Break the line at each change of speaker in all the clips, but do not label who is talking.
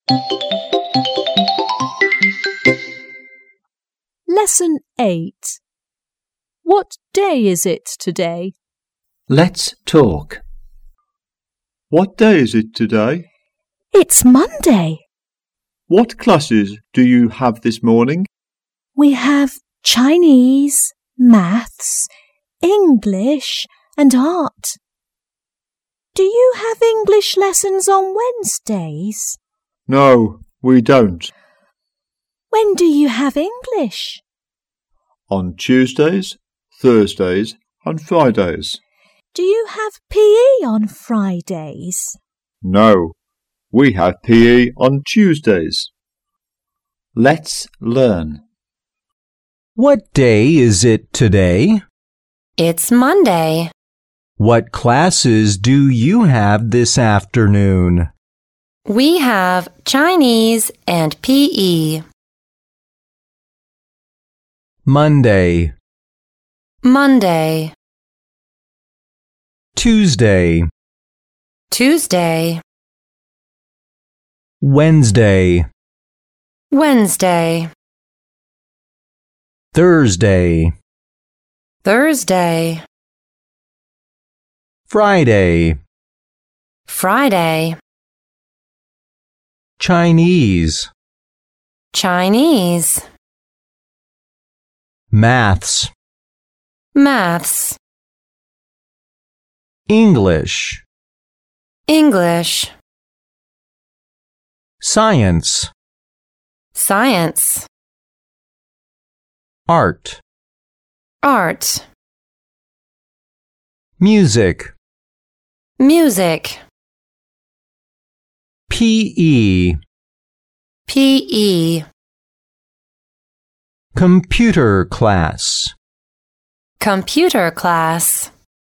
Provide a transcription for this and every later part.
Lesson 8. What day is it today?
Let's talk.
What day is it today?
It's Monday.
What classes do you have this morning?
We have Chinese, maths, English and art. Do you have English lessons on Wednesdays?
No, we don't.
When do you have English?
On Tuesdays, Thursdays and Fridays.
Do you have PE on Fridays?
No, we have PE on Tuesdays.
Let's learn.
What day is it today?
It's Monday.
What classes do you have this afternoon?
We have Chinese and PE.
Monday,
Monday,
Tuesday,
Tuesday,
Wednesday,
Wednesday,
Thursday,
Thursday,
Friday,
Friday,
Chinese,
Chinese,
maths,
maths,
English,
English,
science,
science,
art,
art,
music,
music,
PE,
PE,
computer class,
computer class,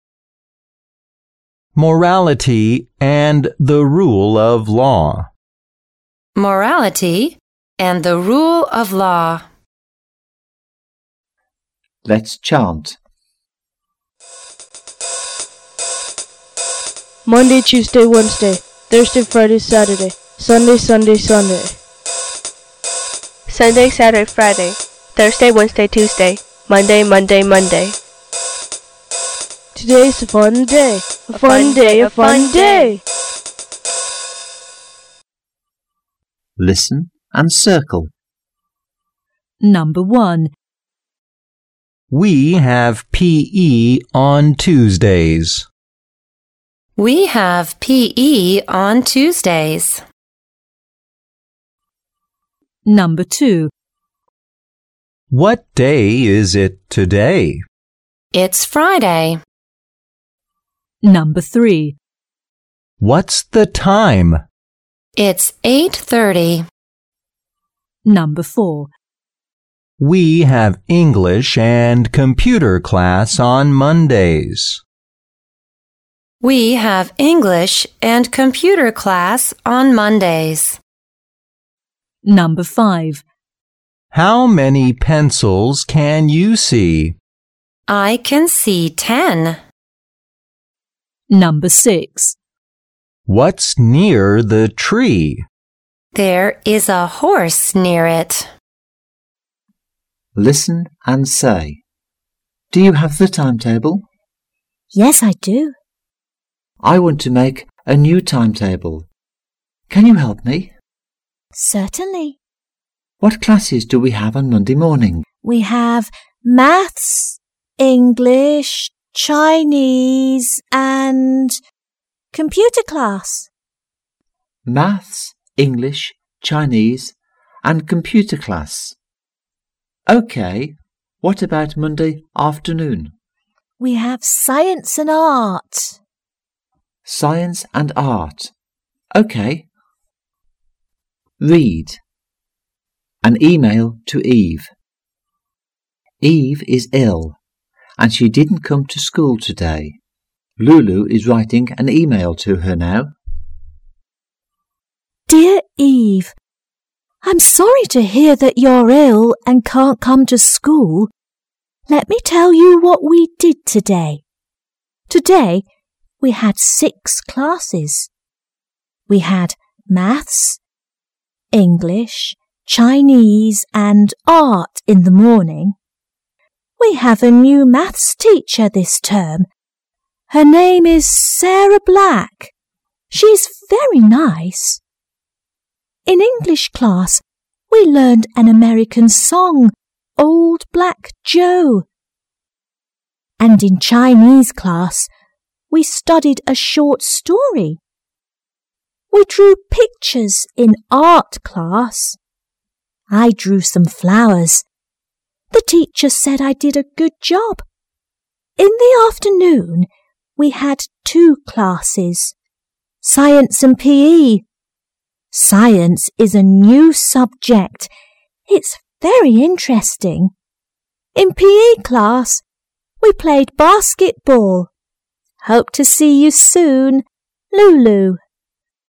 morality and the rule of law.
morality and the rule of law.
Let's chant.
Monday, Tuesday, Wednesday, Thursday, Friday, Saturday, Sunday, Sunday, Sunday.
Sunday, Saturday, Friday, Thursday, Wednesday, Tuesday, Monday, Monday, Monday.
Today's a fun day, a fun day, a fun day.
Listen and circle.
Number 1.
We have PE on Tuesdays.
We have PE on Tuesdays.
Number 2.
What day is it today?
It's Friday.
Number 3.
What's the time?
It's 8:30.
Number 4.
We have English and computer class on Mondays.
We have English and computer class on Mondays.
Number 5.
How many pencils can you see?
I can see 10.
Number 6.
What's near the tree?
There is a horse near it.
Listen and say. Do you have the timetable?
Yes, I do.
I want to make a new timetable. Can you help me?
Certainly.
What classes do we have on Monday morning?
We have maths, English, Chinese and computer class.
Maths, English, Chinese and computer class. OK, what about Monday afternoon?
We have science and art.
Science and art. OK. Read. An email to Eve. Eve is ill and she didn't come to school today. Lulu is writing an email to her now.
Dear Eve, I'm sorry to hear that you're ill and can't come to school. Let me tell you what we did today. Today, we had 6 classes. We had maths, English, Chinese and art in the morning. We have a new maths teacher this term. Her name is Sarah Black. She's very nice. In English class, we learned an American song, Old Black Joe. And in Chinese class, we studied a short story. We drew pictures in art class. I drew some flowers. The teacher said I did a good job. In the afternoon, we had 2 classes, Science and PE. Science is a new subject. It's very interesting. In PE class, we played basketball. Hope to see you soon, Lulu.